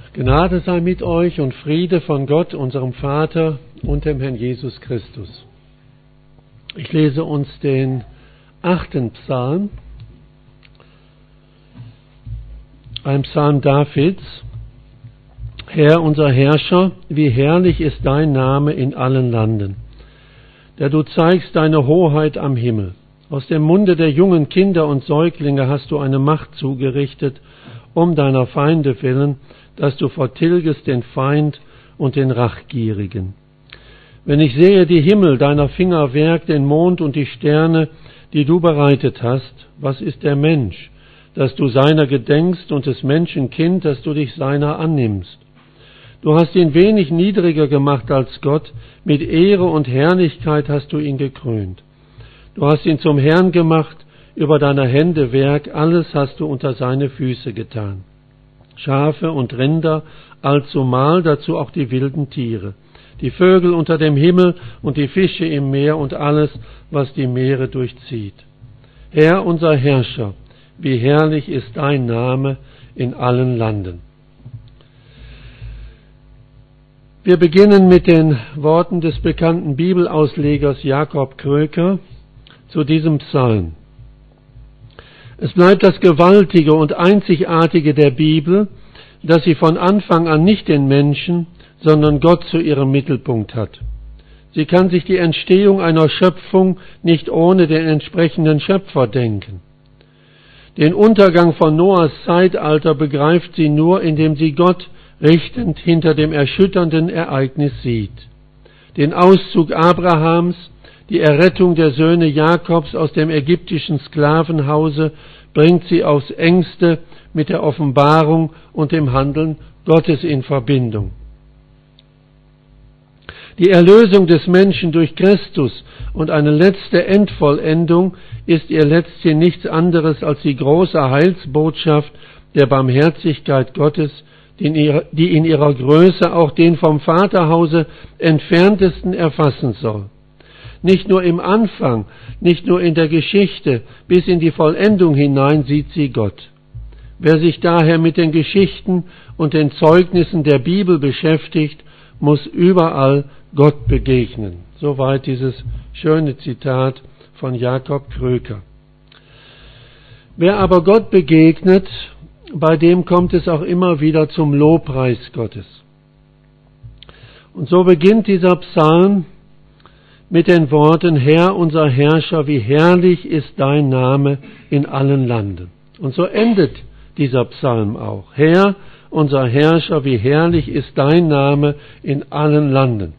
Gnade sei mit euch und Friede von Gott, unserem Vater und dem Herrn Jesus Christus. Ich lese uns den 8. Psalm, ein Psalm Davids. Herr, unser Herrscher, wie herrlich ist dein Name in allen Landen, der du zeigst deine Hoheit am Himmel. Aus dem Munde der jungen Kinder und Säuglinge hast du eine Macht zugerichtet, um deiner Feinde willen, dass du vertilgest den Feind und den Rachgierigen. Wenn ich sehe die Himmel, deiner Finger Werk, den Mond und die Sterne, die du bereitet hast, was ist der Mensch, dass du seiner gedenkst, und des Menschen Kind, dass du dich seiner annimmst? Du hast ihn wenig niedriger gemacht als Gott, mit Ehre und Herrlichkeit hast du ihn gekrönt. Du hast ihn zum Herrn gemacht, über deiner Hände Werk, alles hast du unter seine Füße getan. Schafe und Rinder allzumal, dazu auch die wilden Tiere, die Vögel unter dem Himmel und die Fische im Meer und alles, was die Meere durchzieht. Herr, unser Herrscher, wie herrlich ist dein Name in allen Landen. Wir beginnen mit den Worten des bekannten Bibelauslegers Jakob Kröker zu diesem Psalm. Es bleibt das Gewaltige und Einzigartige der Bibel, dass sie von Anfang an nicht den Menschen, sondern Gott zu ihrem Mittelpunkt hat. Sie kann sich die Entstehung einer Schöpfung nicht ohne den entsprechenden Schöpfer denken. Den Untergang von Noahs Zeitalter begreift sie nur, indem sie Gott richtend hinter dem erschütternden Ereignis sieht. Den Auszug Abrahams, die Errettung der Söhne Jakobs aus dem ägyptischen Sklavenhause bringt sie aufs Engste mit der Offenbarung und dem Handeln Gottes in Verbindung. Die Erlösung des Menschen durch Christus und eine letzte Endvollendung ist ihr letztlich nichts anderes als die große Heilsbotschaft der Barmherzigkeit Gottes, die in ihrer Größe auch den vom Vaterhause entferntesten erfassen soll. Nicht nur im Anfang, nicht nur in der Geschichte, bis in die Vollendung hinein sieht sie Gott. Wer sich daher mit den Geschichten und den Zeugnissen der Bibel beschäftigt, muss überall Gott begegnen. Soweit dieses schöne Zitat von Jakob Kröker. Wer aber Gott begegnet, bei dem kommt es auch immer wieder zum Lobpreis Gottes. Und so beginnt dieser Psalm mit den Worten, Herr, unser Herrscher, wie herrlich ist dein Name in allen Landen. Und so endet dieser Psalm auch. Herr, unser Herrscher, wie herrlich ist dein Name in allen Landen.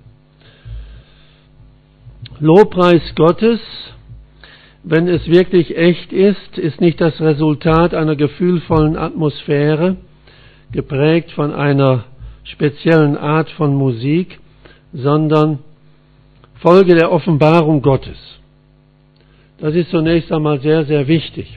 Lobpreis Gottes, wenn es wirklich echt ist nicht das Resultat einer gefühlvollen Atmosphäre, geprägt von einer speziellen Art von Musik, sondern Folge der Offenbarung Gottes. Das ist zunächst einmal sehr, sehr wichtig.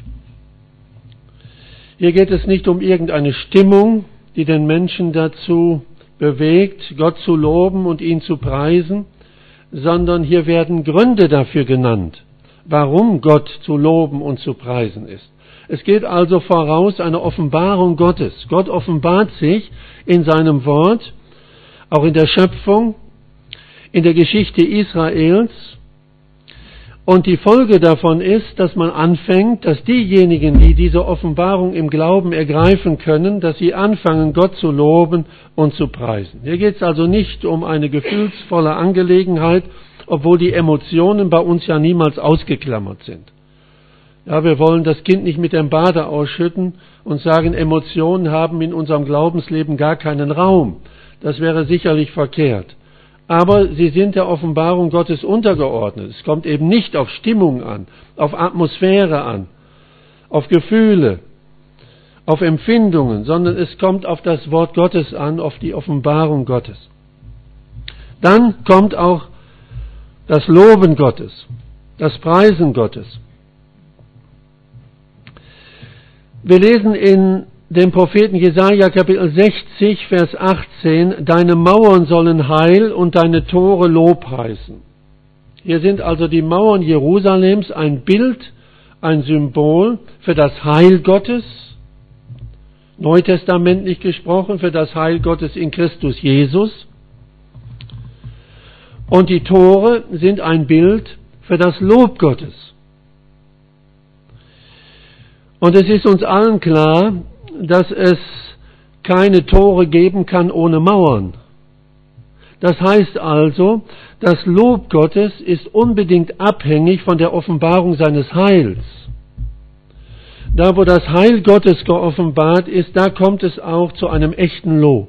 Hier geht es nicht um irgendeine Stimmung, die den Menschen dazu bewegt, Gott zu loben und ihn zu preisen, sondern hier werden Gründe dafür genannt, warum Gott zu loben und zu preisen ist. Es geht also voraus eine Offenbarung Gottes. Gott offenbart sich in seinem Wort, auch in der Schöpfung, in der Geschichte Israels, und die Folge davon ist, dass man anfängt, dass diejenigen, die diese Offenbarung im Glauben ergreifen können, dass sie anfangen, Gott zu loben und zu preisen. Hier geht es also nicht um eine gefühlsvolle Angelegenheit, obwohl die Emotionen bei uns ja niemals ausgeklammert sind. Ja, wir wollen das Kind nicht mit dem Bade ausschütten und sagen, Emotionen haben in unserem Glaubensleben gar keinen Raum. Das wäre sicherlich verkehrt. Aber sie sind der Offenbarung Gottes untergeordnet. Es kommt eben nicht auf Stimmung an, auf Atmosphäre an, auf Gefühle, auf Empfindungen, sondern es kommt auf das Wort Gottes an, auf die Offenbarung Gottes. Dann kommt auch das Loben Gottes, das Preisen Gottes. Wir lesen in dem Propheten Jesaja Kapitel 60, Vers 18, deine Mauern sollen Heil und deine Tore Lob heißen. Hier sind also die Mauern Jerusalems ein Bild, ein Symbol für das Heil Gottes, neutestamentlich gesprochen, für das Heil Gottes in Christus Jesus. Und die Tore sind ein Bild für das Lob Gottes. Und es ist uns allen klar, dass es keine Tore geben kann ohne Mauern. Das heißt also, das Lob Gottes ist unbedingt abhängig von der Offenbarung seines Heils. Da, wo das Heil Gottes geoffenbart ist, da kommt es auch zu einem echten Lob.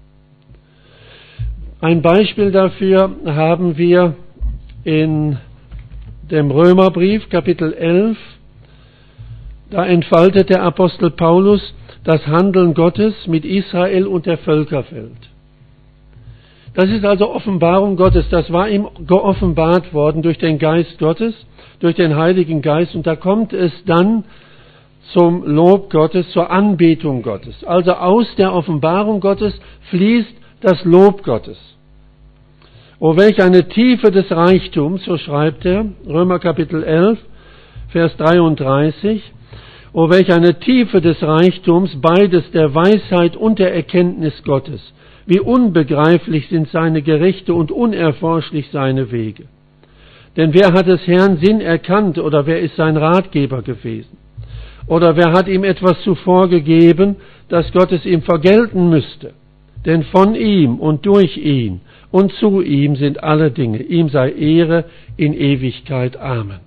Ein Beispiel dafür haben wir in dem Römerbrief, Kapitel 11. Da entfaltet der Apostel Paulus das Handeln Gottes mit Israel und der Völkerwelt. Das ist also Offenbarung Gottes. Das war ihm geoffenbart worden durch den Geist Gottes, durch den Heiligen Geist. Und da kommt es dann zum Lob Gottes, zur Anbetung Gottes. Also aus der Offenbarung Gottes fließt das Lob Gottes. Oh, welch eine Tiefe des Reichtums, so schreibt er, Römer Kapitel 11, Vers 33. Oh, welch eine Tiefe des Reichtums, beides der Weisheit und der Erkenntnis Gottes. Wie unbegreiflich sind seine Gerichte und unerforschlich seine Wege. Denn wer hat des Herrn Sinn erkannt oder wer ist sein Ratgeber gewesen? Oder wer hat ihm etwas zuvor gegeben, dass Gott es ihm vergelten müsste? Denn von ihm und durch ihn und zu ihm sind alle Dinge. Ihm sei Ehre in Ewigkeit. Amen.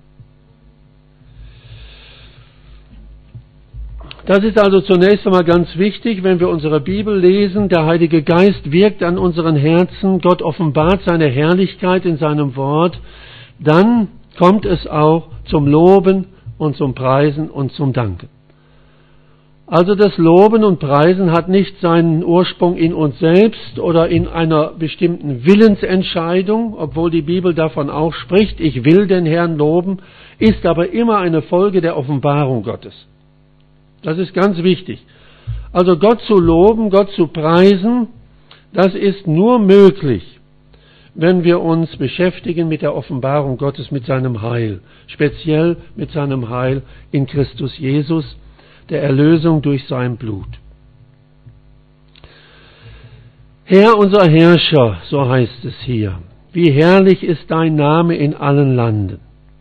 Das ist also zunächst einmal ganz wichtig, wenn wir unsere Bibel lesen. Der Heilige Geist wirkt an unseren Herzen. Gott offenbart seine Herrlichkeit in seinem Wort. Dann kommt es auch zum Loben und zum Preisen und zum Danken. Also das Loben und Preisen hat nicht seinen Ursprung in uns selbst oder in einer bestimmten Willensentscheidung, obwohl die Bibel davon auch spricht, ich will den Herrn loben, ist aber immer eine Folge der Offenbarung Gottes. Das ist ganz wichtig. Also Gott zu loben, Gott zu preisen, das ist nur möglich, wenn wir uns beschäftigen mit der Offenbarung Gottes, mit seinem Heil, speziell mit seinem Heil in Christus Jesus, der Erlösung durch sein Blut. Herr, unser Herrscher, so heißt es hier, wie herrlich ist dein Name in allen Landen.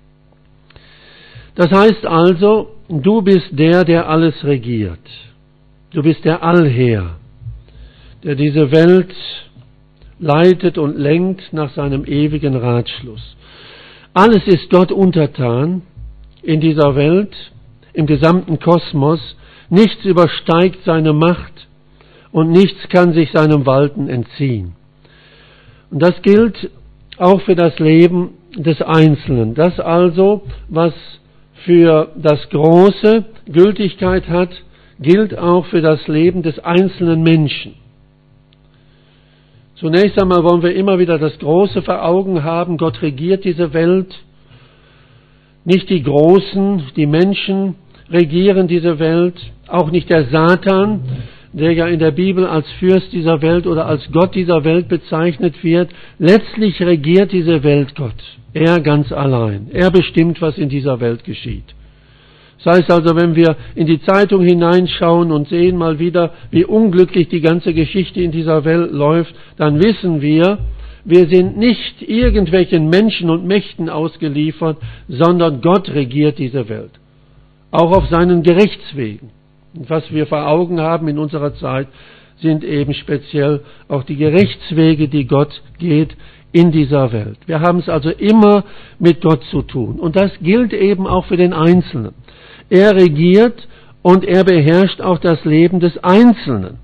Das heißt also, du bist der alles regiert. Du bist der Allherr, der diese Welt leitet und lenkt nach seinem ewigen Ratschluss. Alles ist Gott untertan in dieser Welt, im gesamten Kosmos. Nichts übersteigt seine Macht und nichts kann sich seinem Walten entziehen. Und das gilt auch für das Leben des Einzelnen. Das also, was für das Große Gültigkeit hat, gilt auch für das Leben des einzelnen Menschen. Zunächst einmal wollen wir immer wieder das Große vor Augen haben. Gott regiert diese Welt. Nicht die Großen, die Menschen regieren diese Welt. Auch nicht der Satan, der ja in der Bibel als Fürst dieser Welt oder als Gott dieser Welt bezeichnet wird. Letztlich regiert diese Welt Gott. Er ganz allein. Er bestimmt, was in dieser Welt geschieht. Das heißt also, wenn wir in die Zeitung hineinschauen und sehen mal wieder, wie unglücklich die ganze Geschichte in dieser Welt läuft, dann wissen wir sind nicht irgendwelchen Menschen und Mächten ausgeliefert, sondern Gott regiert diese Welt. Auch auf seinen Gerichtswegen. Und was wir vor Augen haben in unserer Zeit, sind eben speziell auch die Gerichtswege, die Gott geht in dieser Welt. Wir haben es also immer mit Gott zu tun. Und das gilt eben auch für den Einzelnen. Er regiert und er beherrscht auch das Leben des Einzelnen.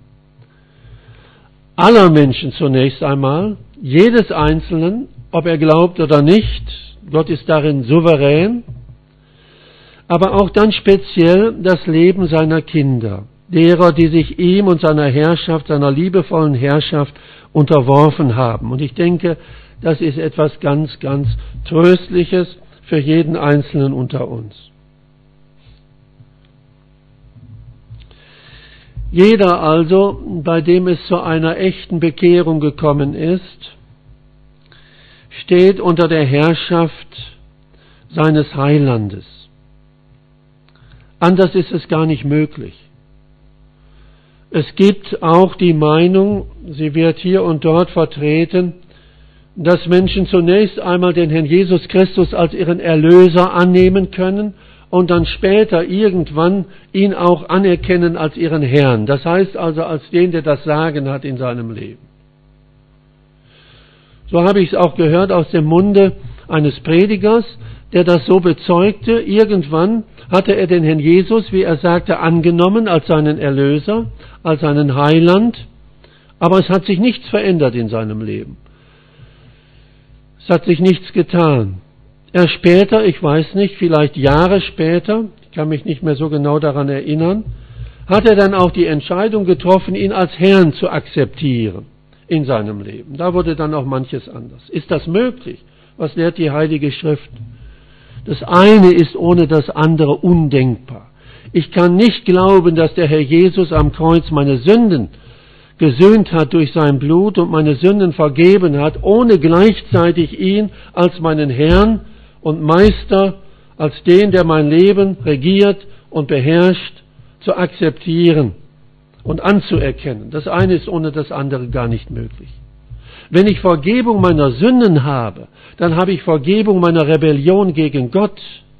Aller Menschen zunächst einmal, jedes Einzelnen, ob er glaubt oder nicht, Gott ist darin souverän, aber auch dann speziell das Leben seiner Kinder, derer, die sich ihm und seiner Herrschaft, seiner liebevollen Herrschaft unterworfen haben. Und ich denke, das ist etwas ganz, ganz Tröstliches für jeden Einzelnen unter uns. Jeder also, bei dem es zu einer echten Bekehrung gekommen ist, steht unter der Herrschaft seines Heilandes. Anders ist es gar nicht möglich. Es gibt auch die Meinung, sie wird hier und dort vertreten, dass Menschen zunächst einmal den Herrn Jesus Christus als ihren Erlöser annehmen können und dann später irgendwann ihn auch anerkennen als ihren Herrn. Das heißt also als den, der das Sagen hat in seinem Leben. So habe ich es auch gehört aus dem Munde eines Predigers, der das so bezeugte. Irgendwann hatte er den Herrn Jesus, wie er sagte, angenommen als seinen Erlöser, als seinen Heiland, aber es hat sich nichts verändert in seinem Leben. Es hat sich nichts getan. Erst später, ich weiß nicht, vielleicht Jahre später, ich kann mich nicht mehr so genau daran erinnern, hat er dann auch die Entscheidung getroffen, ihn als Herrn zu akzeptieren in seinem Leben. Da wurde dann auch manches anders. Ist das möglich? Was lehrt die Heilige Schrift? Das eine ist ohne das andere undenkbar. Ich kann nicht glauben, dass der Herr Jesus am Kreuz meine Sünden gesühnt hat durch sein Blut und meine Sünden vergeben hat, ohne gleichzeitig ihn als meinen Herrn und Meister, als den, der mein Leben regiert und beherrscht, zu akzeptieren und anzuerkennen. Das eine ist ohne das andere gar nicht möglich. Wenn ich Vergebung meiner Sünden habe, dann habe ich Vergebung meiner Rebellion gegen Gott.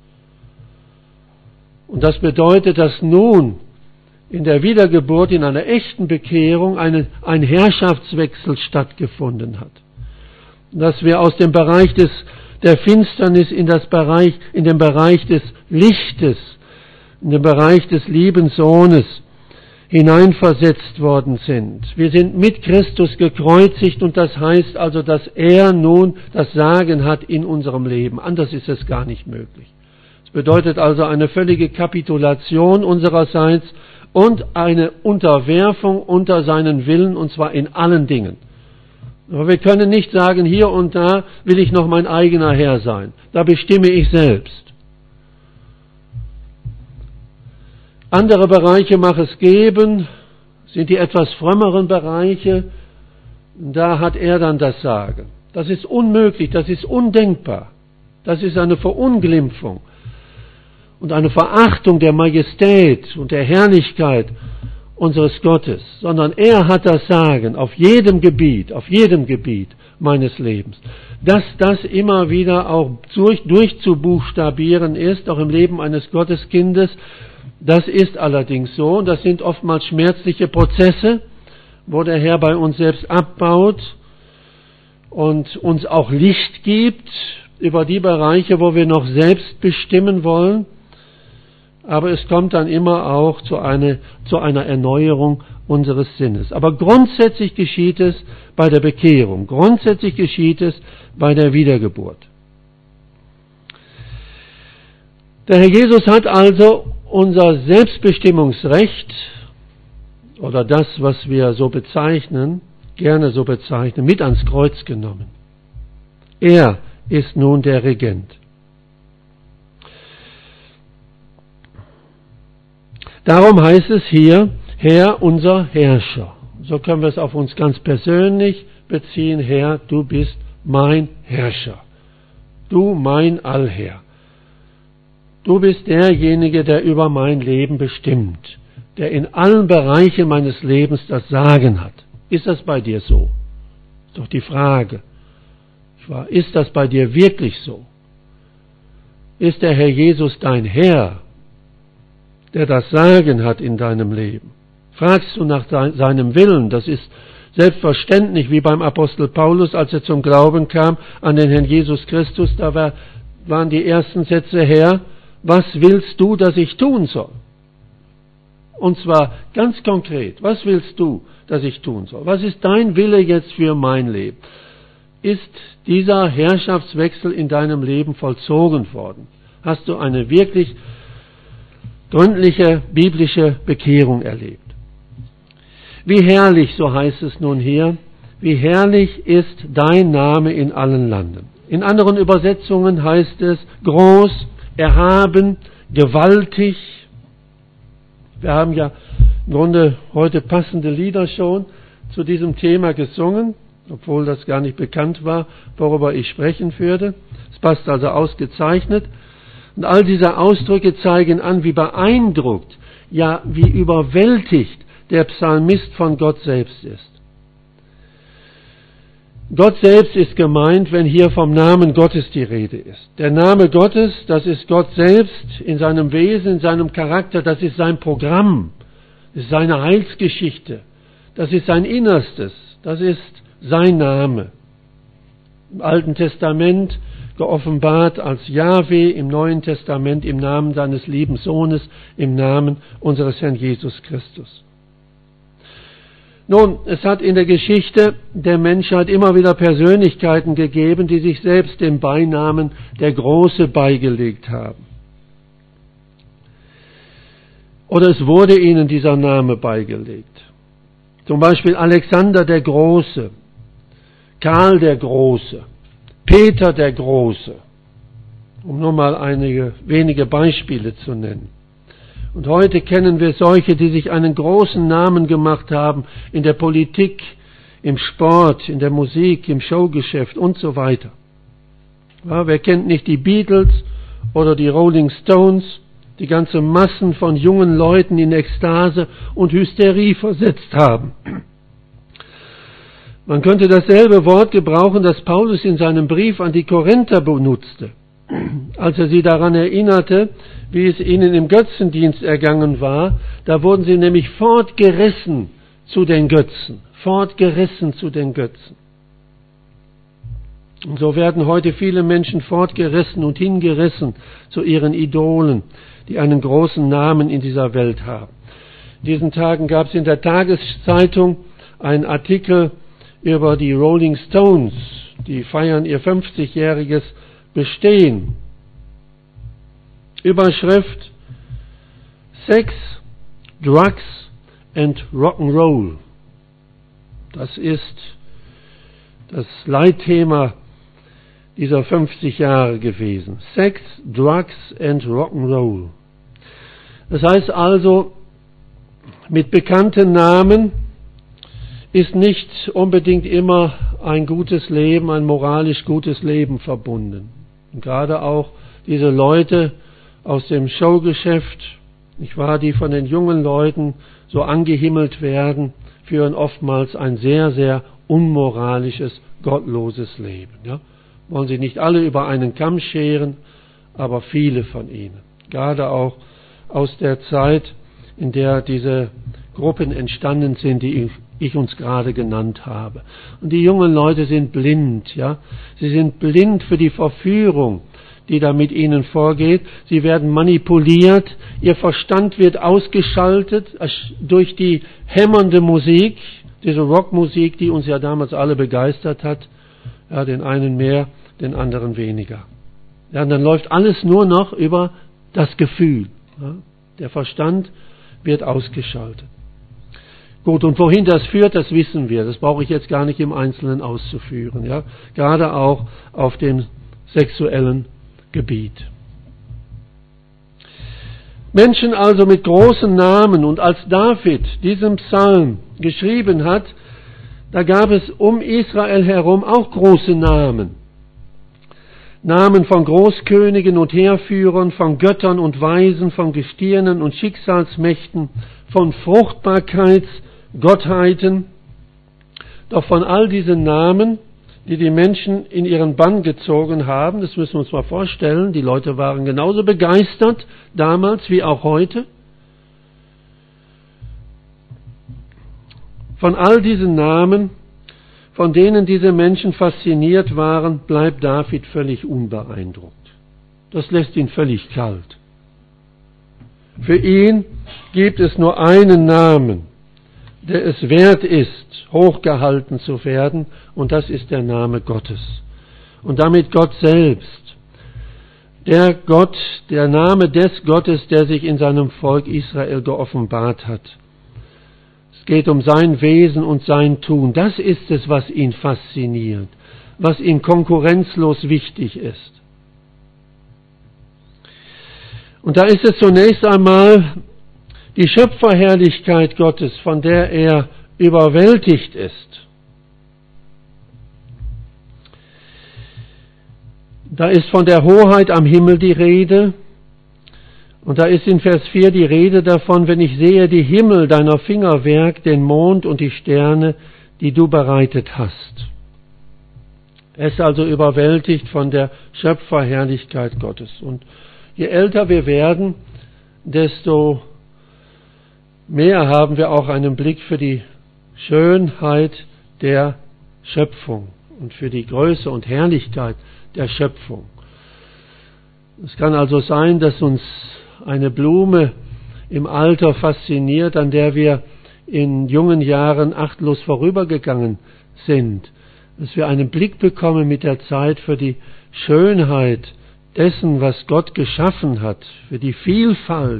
Und das bedeutet, dass nun in der Wiedergeburt, in einer echten Bekehrung, ein Herrschaftswechsel stattgefunden hat. Dass wir aus dem Bereich der Finsternis in den Bereich des Lichtes, in den Bereich des lieben Sohnes hineinversetzt worden sind. Wir sind mit Christus gekreuzigt und das heißt also, dass er nun das Sagen hat in unserem Leben. Anders ist es gar nicht möglich. Es bedeutet also eine völlige Kapitulation unsererseits und eine Unterwerfung unter seinen Willen, und zwar in allen Dingen. Aber wir können nicht sagen, hier und da will ich noch mein eigener Herr sein. Da bestimme ich selbst. Andere Bereiche mag es geben, sind die etwas frömmeren Bereiche, da hat er dann das Sagen. Das ist unmöglich, das ist undenkbar. Das ist eine Verunglimpfung und eine Verachtung der Majestät und der Herrlichkeit unseres Gottes, sondern er hat das Sagen auf jedem Gebiet meines Lebens. Dass das immer wieder auch durchzubuchstabieren ist, auch im Leben eines Gotteskindes, das ist allerdings so, und das sind oftmals schmerzliche Prozesse, wo der Herr bei uns selbst abbaut und uns auch Licht gibt über die Bereiche, wo wir noch selbst bestimmen wollen. Aber es kommt dann immer auch zu einer Erneuerung unseres Sinnes. Aber grundsätzlich geschieht es bei der Bekehrung, grundsätzlich geschieht es bei der Wiedergeburt. Der Herr Jesus hat also unser Selbstbestimmungsrecht oder das, was wir so bezeichnen, gerne so bezeichnen, mit ans Kreuz genommen. Er ist nun der Regent. Darum heißt es hier, Herr, unser Herrscher. So können wir es auf uns ganz persönlich beziehen. Herr, du bist mein Herrscher. Du mein Allherr. Du bist derjenige, der über mein Leben bestimmt, der in allen Bereichen meines Lebens das Sagen hat. Ist das bei dir so? Ist doch die Frage. Ist das bei dir wirklich so? Ist der Herr Jesus dein Herr, der das Sagen hat in deinem Leben? Fragst du nach seinem Willen? Das ist selbstverständlich, wie beim Apostel Paulus, als er zum Glauben kam an den Herrn Jesus Christus. Da waren die ersten Sätze, Herr, was willst du, dass ich tun soll? Und zwar ganz konkret, was willst du, dass ich tun soll? Was ist dein Wille jetzt für mein Leben? Ist dieser Herrschaftswechsel in deinem Leben vollzogen worden? Hast du eine wirklich gründliche biblische Bekehrung erlebt? Wie herrlich, so heißt es nun hier, wie herrlich ist dein Name in allen Landen. In anderen Übersetzungen heißt es groß, erhaben, gewaltig. Wir haben ja im Grunde heute passende Lieder schon zu diesem Thema gesungen, obwohl das gar nicht bekannt war, worüber ich sprechen würde. Es passt also ausgezeichnet. Und all diese Ausdrücke zeigen an, wie beeindruckt, ja wie überwältigt der Psalmist von Gott selbst ist. Gott selbst ist gemeint, wenn hier vom Namen Gottes die Rede ist. Der Name Gottes, das ist Gott selbst in seinem Wesen, in seinem Charakter, das ist sein Programm, das ist seine Heilsgeschichte, das ist sein Innerstes, das ist sein Name. Im Alten Testament geoffenbart als Jahwe, im Neuen Testament im Namen seines lieben Sohnes, im Namen unseres Herrn Jesus Christus. Nun, es hat in der Geschichte der Menschheit immer wieder Persönlichkeiten gegeben, die sich selbst den Beinamen der Große beigelegt haben. Oder es wurde ihnen dieser Name beigelegt. Zum Beispiel Alexander der Große, Karl der Große, Peter der Große, um nur mal einige wenige Beispiele zu nennen. Und heute kennen wir solche, die sich einen großen Namen gemacht haben in der Politik, im Sport, in der Musik, im Showgeschäft und so weiter. Ja, wer kennt nicht die Beatles oder die Rolling Stones, die ganze Massen von jungen Leuten in Ekstase und Hysterie versetzt haben. Man könnte dasselbe Wort gebrauchen, das Paulus in seinem Brief an die Korinther benutzte, als er sie daran erinnerte, wie es ihnen im Götzendienst ergangen war. Da wurden sie nämlich fortgerissen zu den Götzen, fortgerissen zu den Götzen. Und so werden heute viele Menschen fortgerissen und hingerissen zu ihren Idolen, die einen großen Namen in dieser Welt haben. In diesen Tagen gab es in der Tageszeitung einen Artikel über die Rolling Stones, die feiern ihr 50-jähriges Bestehen. Überschrift: Sex, Drugs and Rock'n'Roll. Das ist das Leitthema dieser 50 Jahre gewesen. Sex, Drugs and Rock'n'Roll. Das heißt also, mit bekannten Namen ist nicht unbedingt immer ein gutes Leben, ein moralisch gutes Leben verbunden. Und gerade auch diese Leute aus dem Showgeschäft, nicht wahr, die von den jungen Leuten so angehimmelt werden, führen oftmals ein sehr, sehr unmoralisches, gottloses Leben. Ja? Wollen sie nicht alle über einen Kamm scheren, aber viele von ihnen. Gerade auch aus der Zeit, in der diese Gruppen entstanden sind, die ich uns gerade genannt habe. Und die jungen Leute sind blind, ja. Sie sind blind für die Verführung, die da mit ihnen vorgeht. Sie werden manipuliert, ihr Verstand wird ausgeschaltet durch die hämmernde Musik, diese Rockmusik, die uns ja damals alle begeistert hat. Ja, den einen mehr, den anderen weniger. Ja, und dann läuft alles nur noch über das Gefühl. Ja. Der Verstand wird ausgeschaltet. Gut, und wohin das führt, das wissen wir. Das brauche ich jetzt gar nicht im Einzelnen auszuführen. Ja? Gerade auch auf dem sexuellen Gebiet. Menschen also mit großen Namen, und als David diesen Psalm geschrieben hat, da gab es um Israel herum auch große Namen. Namen von Großkönigen und Heerführern, von Göttern und Weisen, von Gestirnen und Schicksalsmächten, von Fruchtbarkeitsgottheiten. Doch von all diesen Namen, die die Menschen in ihren Bann gezogen haben, das müssen wir uns mal vorstellen, die Leute waren genauso begeistert damals wie auch heute. Von all diesen Namen, von denen diese Menschen fasziniert waren, bleibt David völlig unbeeindruckt. Das lässt ihn völlig kalt. Für ihn gibt es nur einen Namen, der es wert ist, hochgehalten zu werden, und das ist der Name Gottes. Und damit Gott selbst. Der Gott, der Name des Gottes, der sich in seinem Volk Israel geoffenbart hat. Es geht um sein Wesen und sein Tun. Das ist es, was ihn fasziniert, was ihm konkurrenzlos wichtig ist. Und da ist es zunächst einmal die Schöpferherrlichkeit Gottes, von der er überwältigt ist. Da ist von der Hoheit am Himmel die Rede Und da ist in Vers 4 die Rede davon, wenn ich sehe die Himmel, deiner Fingerwerk, den Mond und die Sterne, die du bereitet hast. Er ist also überwältigt von der Schöpferherrlichkeit Gottes. Und je älter wir werden, desto mehr haben wir auch einen Blick für die Schönheit der Schöpfung und für die Größe und Herrlichkeit der Schöpfung. Es kann also sein, dass uns eine Blume im Alter fasziniert, an der wir in jungen Jahren achtlos vorübergegangen sind, dass wir einen Blick bekommen mit der Zeit für die Schönheit dessen, was Gott geschaffen hat, für die Vielfalt,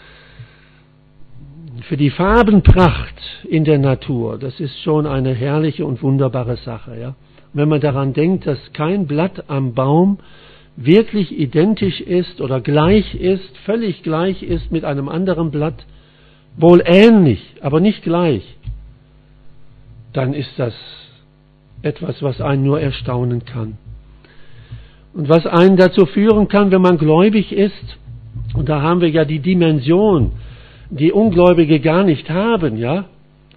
für die Farbenpracht in der Natur. Das ist schon eine herrliche und wunderbare Sache. Ja? Wenn man daran denkt, dass kein Blatt am Baum wirklich identisch ist oder gleich ist, völlig gleich ist mit einem anderen Blatt, wohl ähnlich, aber nicht gleich, dann ist das etwas, was einen nur erstaunen kann. Und was einen dazu führen kann, wenn man gläubig ist, und da haben wir ja die Dimension, die Ungläubige gar nicht haben, ja?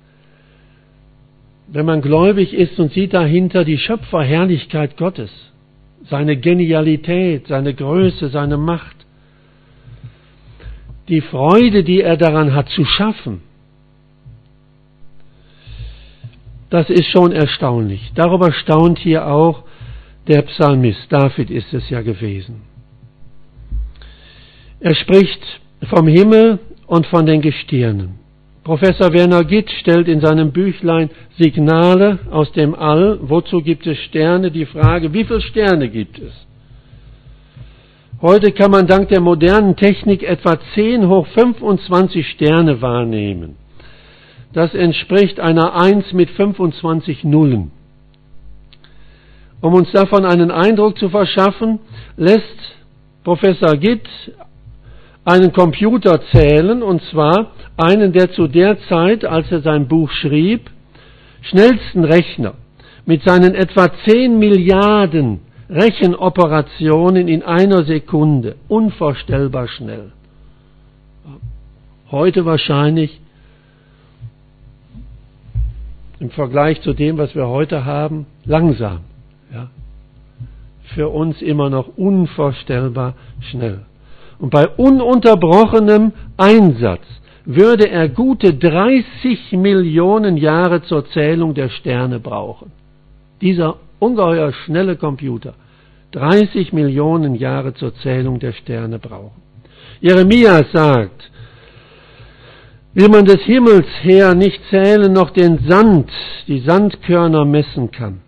Wenn man gläubig ist und sieht dahinter die Schöpferherrlichkeit Gottes, seine Genialität, seine Größe, seine Macht, die Freude, die er daran hat zu schaffen, das ist schon erstaunlich. Darüber staunt hier auch der Psalmist. David ist es ja gewesen. Er spricht vom Himmel und von den Gestirnen. Professor Werner Gitt stellt in seinem Büchlein Signale aus dem All. Wozu gibt es Sterne? Die Frage, wie viele Sterne gibt es? Heute kann man dank der modernen Technik etwa 10 hoch 25 Sterne wahrnehmen. Das entspricht einer 1 mit 25 Nullen. Um uns davon einen Eindruck zu verschaffen, lässt Professor Gitt einen Computer zählen, und zwar einen, der zu der Zeit, als er sein Buch schrieb, schnellsten Rechner mit seinen etwa 10 Milliarden Rechenoperationen in einer Sekunde, unvorstellbar schnell. Heute wahrscheinlich im Vergleich zu dem, was wir heute haben, langsam. Ja. Für uns immer noch unvorstellbar schnell. Und bei ununterbrochenem Einsatz würde er gute 30 Millionen Jahre zur Zählung der Sterne brauchen. Dieser ungeheuer schnelle Computer. 30 Millionen Jahre zur Zählung der Sterne brauchen. Jeremia sagt, will man des Himmels her nicht zählen, noch den Sand, die Sandkörner messen kann.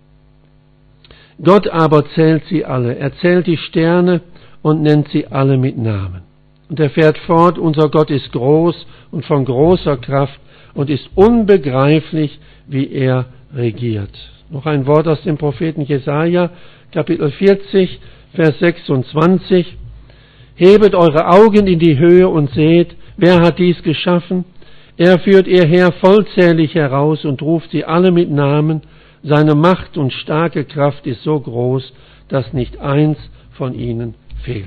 Gott aber zählt sie alle. Er zählt die Sterne und nennt sie alle mit Namen. Und er fährt fort, unser Gott ist groß und von großer Kraft und ist unbegreiflich, wie er regiert. Noch ein Wort aus dem Propheten Jesaja, Kapitel 40, Vers 26. Hebet eure Augen in die Höhe und seht, wer hat dies geschaffen? Er führt ihr Heer vollzählig heraus und ruft sie alle mit Namen. Seine Macht und starke Kraft ist so groß, dass nicht eins von ihnen fehlt.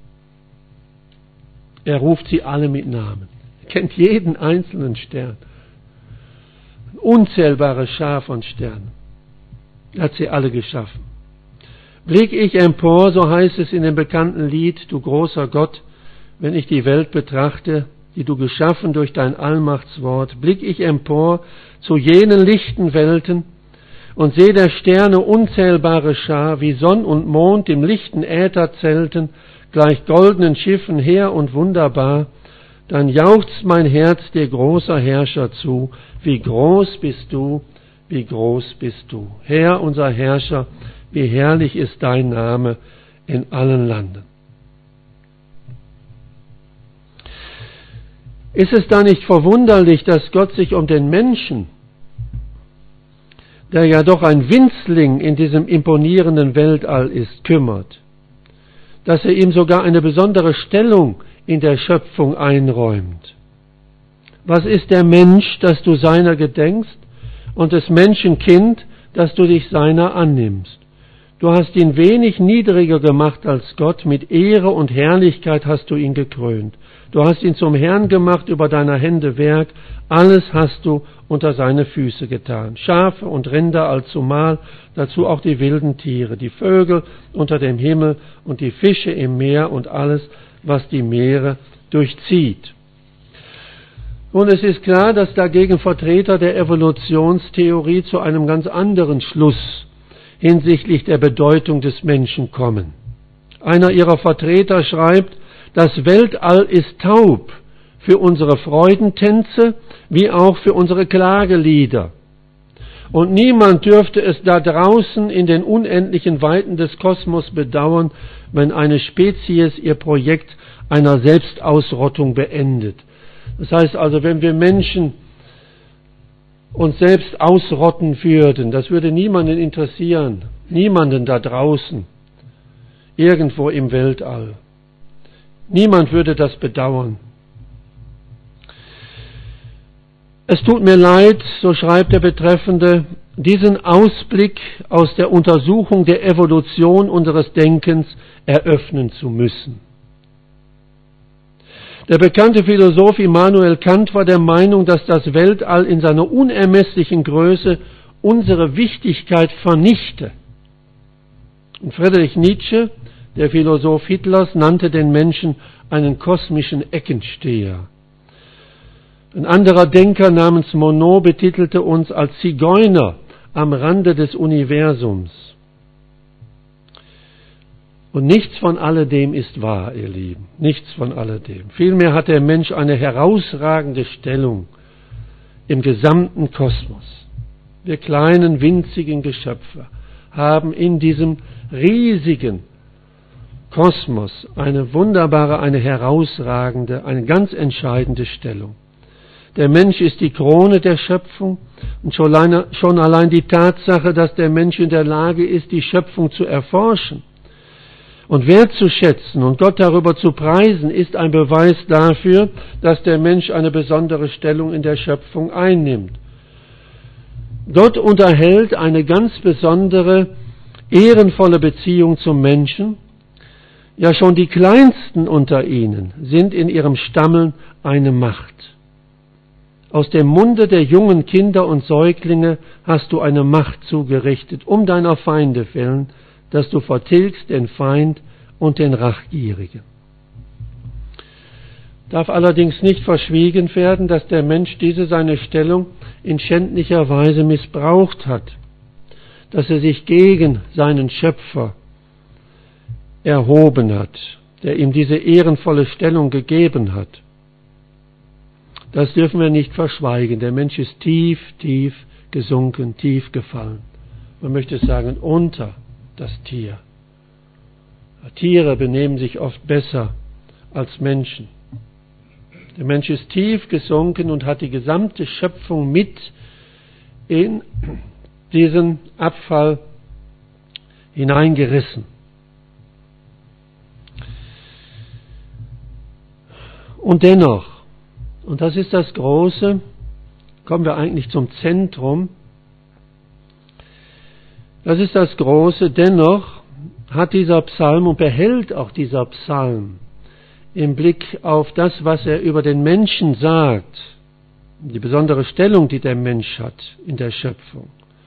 Er ruft sie alle mit Namen. Er kennt jeden einzelnen Stern. Ein unzählbares Schar von Sternen. Er hat sie alle geschaffen. Blick ich empor, so heißt es in dem bekannten Lied, du großer Gott, wenn ich die Welt betrachte, die du geschaffen durch dein Allmachtswort, blick ich empor zu jenen lichten Welten und sehe der Sterne unzählbare Schar, wie Sonn und Mond im lichten Äther zelten, gleich goldenen Schiffen hehr und wunderbar, dann jauchzt mein Herz dir großer Herrscher zu, wie groß bist du, wie groß bist du. Herr, unser Herrscher, wie herrlich ist dein Name in allen Landen. Ist es da nicht verwunderlich, dass Gott sich um den Menschen, der ja doch ein Winzling in diesem imponierenden Weltall ist, kümmert? Dass er ihm sogar eine besondere Stellung in der Schöpfung einräumt. Was ist der Mensch, dass du seiner gedenkst, und des Menschen Kind, dass du dich seiner annimmst? Du hast ihn wenig niedriger gemacht als Gott, mit Ehre und Herrlichkeit hast du ihn gekrönt. Du hast ihn zum Herrn gemacht über deiner Hände Werk, alles hast du unter seine Füße getan. Schafe und Rinder allzumal, dazu auch die wilden Tiere, die Vögel unter dem Himmel und die Fische im Meer und alles, was die Meere durchzieht. Und es ist klar, dass dagegen Vertreter der Evolutionstheorie zu einem ganz anderen Schluss hinsichtlich der Bedeutung des Menschen kommen. Einer ihrer Vertreter schreibt, das Weltall ist taub für unsere Freudentänze wie auch für unsere Klagelieder. Und niemand dürfte es da draußen in den unendlichen Weiten des Kosmos bedauern, wenn eine Spezies ihr Projekt einer Selbstausrottung beendet. Das heißt also, wenn wir Menschen uns selbst ausrotten würden, das würde niemanden interessieren, niemanden da draußen, irgendwo im Weltall. Niemand würde das bedauern. Es tut mir leid, so schreibt der Betreffende, diesen Ausblick aus der Untersuchung der Evolution unseres Denkens eröffnen zu müssen. Der bekannte Philosoph Immanuel Kant war der Meinung, dass das Weltall in seiner unermesslichen Größe unsere Wichtigkeit vernichte. Und Friedrich Nietzsche, der Philosoph Hitlers, nannte den Menschen einen kosmischen Eckensteher. Ein anderer Denker namens Monod betitelte uns als Zigeuner am Rande des Universums. Und nichts von alledem ist wahr, ihr Lieben, nichts von alledem. Vielmehr hat der Mensch eine herausragende Stellung im gesamten Kosmos. Wir kleinen, winzigen Geschöpfe haben in diesem riesigen Kosmos eine wunderbare, eine herausragende, eine ganz entscheidende Stellung. Der Mensch ist die Krone der Schöpfung und schon allein die Tatsache, dass der Mensch in der Lage ist, die Schöpfung zu erforschen und wertzuschätzen und Gott darüber zu preisen, ist ein Beweis dafür, dass der Mensch eine besondere Stellung in der Schöpfung einnimmt. Gott unterhält eine ganz besondere, ehrenvolle Beziehung zum Menschen. Ja, schon die Kleinsten unter ihnen sind in ihrem Stammeln eine Macht. Aus dem Munde der jungen Kinder und Säuglinge hast du eine Macht zugerichtet, um deiner Feinde willen, dass du vertilgst den Feind und den Rachgierigen. Darf allerdings nicht verschwiegen werden, dass der Mensch diese seine Stellung in schändlicher Weise missbraucht hat, dass er sich gegen seinen Schöpfer erhoben hat, der ihm diese ehrenvolle Stellung gegeben hat. Das dürfen wir nicht verschweigen. Der Mensch ist tief, tief gesunken, tief gefallen. Man möchte sagen, unter das Tier. Tiere benehmen sich oft besser als Menschen. Der Mensch ist tief gesunken und hat die gesamte Schöpfung mit in diesen Abfall hineingerissen. Und dennoch, und das ist das Große, kommen wir eigentlich zum Zentrum, das ist das Große, dennoch hat dieser Psalm und behält auch dieser Psalm im Blick auf das, was er über den Menschen sagt, die besondere Stellung, die der Mensch hat in der Schöpfung,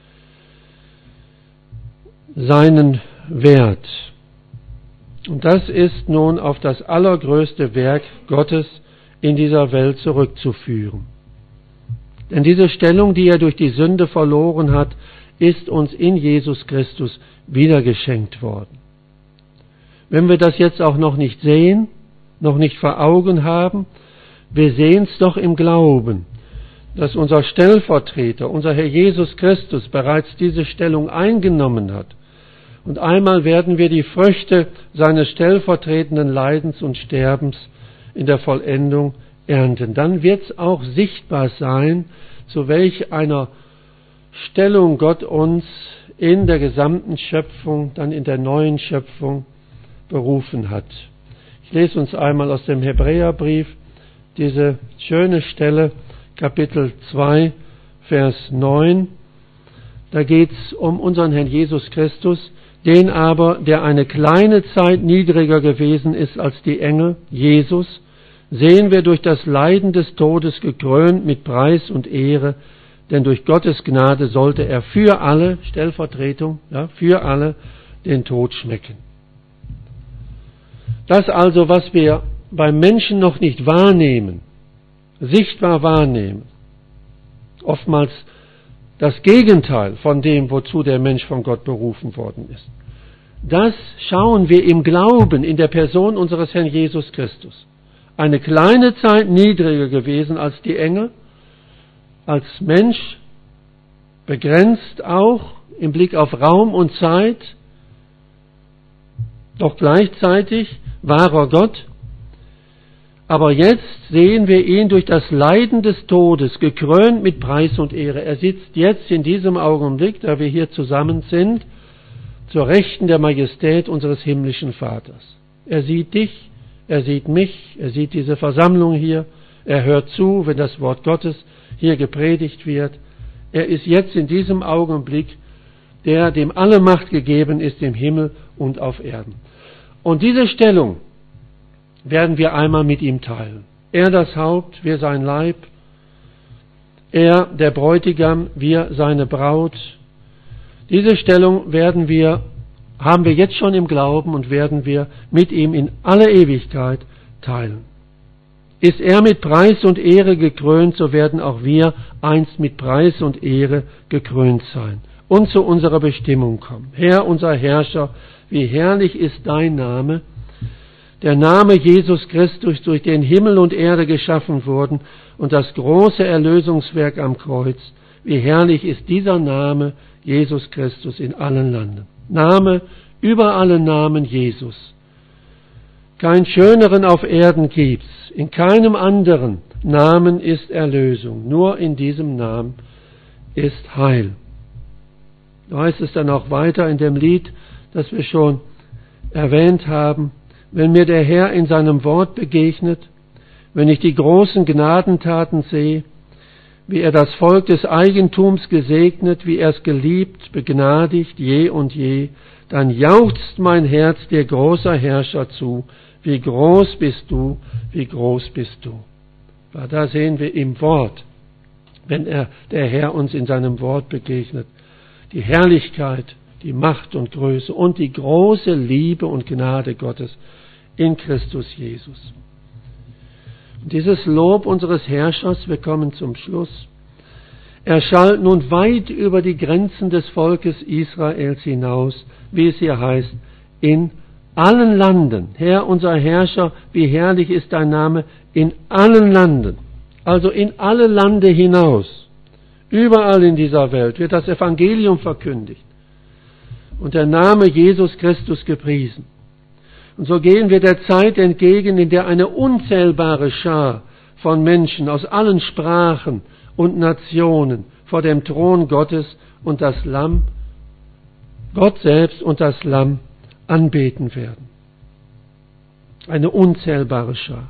seinen Wert. Und das ist nun auf das allergrößte Werk Gottes in dieser Welt zurückzuführen. Denn diese Stellung, die er durch die Sünde verloren hat, ist uns in Jesus Christus wiedergeschenkt worden. Wenn wir das jetzt auch noch nicht sehen, noch nicht vor Augen haben, wir sehen es doch im Glauben, dass unser Stellvertreter, unser Herr Jesus Christus, bereits diese Stellung eingenommen hat. Und einmal werden wir die Früchte seines stellvertretenden Leidens und Sterbens in der Vollendung ernten. Dann wird es auch sichtbar sein, zu welch einer Stellung Gott uns in der gesamten Schöpfung, dann in der neuen Schöpfung berufen hat. Ich lese uns einmal aus dem Hebräerbrief diese schöne Stelle, Kapitel 2, Vers 9. Da geht es um unseren Herrn Jesus Christus, Den aber, der eine kleine Zeit niedriger gewesen ist als die Engel, Jesus, sehen wir durch das Leiden des Todes gekrönt mit Preis und Ehre, denn durch Gottes Gnade sollte er für alle, Stellvertretung, für alle den Tod schmecken. Das also, was wir beim Menschen noch nicht wahrnehmen, sichtbar wahrnehmen, oftmals das Gegenteil von dem, wozu der Mensch von Gott berufen worden ist. Das schauen wir im Glauben in der Person unseres Herrn Jesus Christus. Eine kleine Zeit niedriger gewesen als die Engel, als Mensch, begrenzt auch im Blick auf Raum und Zeit, doch gleichzeitig wahrer Gott. Aber jetzt sehen wir ihn durch das Leiden des Todes gekrönt mit Preis und Ehre. Er sitzt jetzt in diesem Augenblick, da wir hier zusammen sind, zur Rechten der Majestät unseres himmlischen Vaters. Er sieht dich, er sieht mich, er sieht diese Versammlung hier, er hört zu, wenn das Wort Gottes hier gepredigt wird. Er ist jetzt in diesem Augenblick der, dem alle Macht gegeben ist im Himmel und auf Erden. Und diese Stellung werden wir einmal mit ihm teilen. Er das Haupt, wir sein Leib, er der Bräutigam, wir seine Braut. Diese Stellung haben wir jetzt schon im Glauben und werden wir mit ihm in alle Ewigkeit teilen. Ist er mit Preis und Ehre gekrönt, so werden auch wir einst mit Preis und Ehre gekrönt sein und zu unserer Bestimmung kommen. Herr, unser Herrscher, wie herrlich ist dein Name, der Name Jesus Christus, durch den Himmel und Erde geschaffen wurden und das große Erlösungswerk am Kreuz. Wie herrlich ist dieser Name Jesus Christus in allen Landen. Name über alle Namen Jesus. Keinen schöneren auf Erden gibt's. In keinem anderen Namen ist Erlösung. Nur in diesem Namen ist Heil. Da heißt es dann auch weiter in dem Lied, das wir schon erwähnt haben. Wenn mir der Herr in seinem Wort begegnet, wenn ich die großen Gnadentaten sehe, wie er das Volk des Eigentums gesegnet, wie er es geliebt, begnadigt, je und je, dann jauchzt mein Herz dir, großer Herrscher, zu. Wie groß bist du, wie groß bist du. Ja, da sehen wir im Wort, wenn der Herr uns in seinem Wort begegnet, die Herrlichkeit, die Macht und Größe und die große Liebe und Gnade Gottes in Christus Jesus. Und dieses Lob unseres Herrschers, wir kommen zum Schluss, erschallt nun weit über die Grenzen des Volkes Israels hinaus, wie es hier heißt, in allen Landen. Herr, unser Herrscher, wie herrlich ist dein Name, in allen Landen, also in alle Lande hinaus. Überall in dieser Welt wird das Evangelium verkündigt und der Name Jesus Christus gepriesen. Und so gehen wir der Zeit entgegen, in der eine unzählbare Schar von Menschen aus allen Sprachen und Nationen vor dem Thron Gottes und das Lamm, Gott selbst und das Lamm anbeten werden. Eine unzählbare Schar.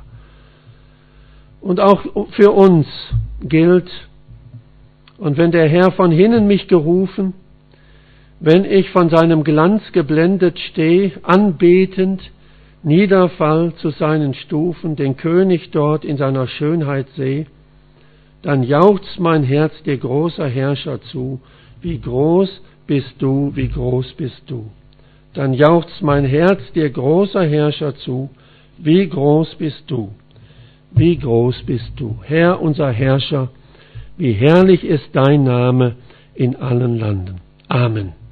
Und auch für uns gilt, und wenn der Herr von hinnen mich gerufen, wenn ich von seinem Glanz geblendet stehe, anbetend, niederfall zu seinen Stufen, den König dort in seiner Schönheit sehe, dann jauchzt mein Herz dir, großer Herrscher, zu. Wie groß bist du, wie groß bist du. Dann jauchzt mein Herz dir, großer Herrscher, zu. Wie groß bist du, wie groß bist du. Herr, unser Herrscher, wie herrlich ist dein Name in allen Landen. Amen.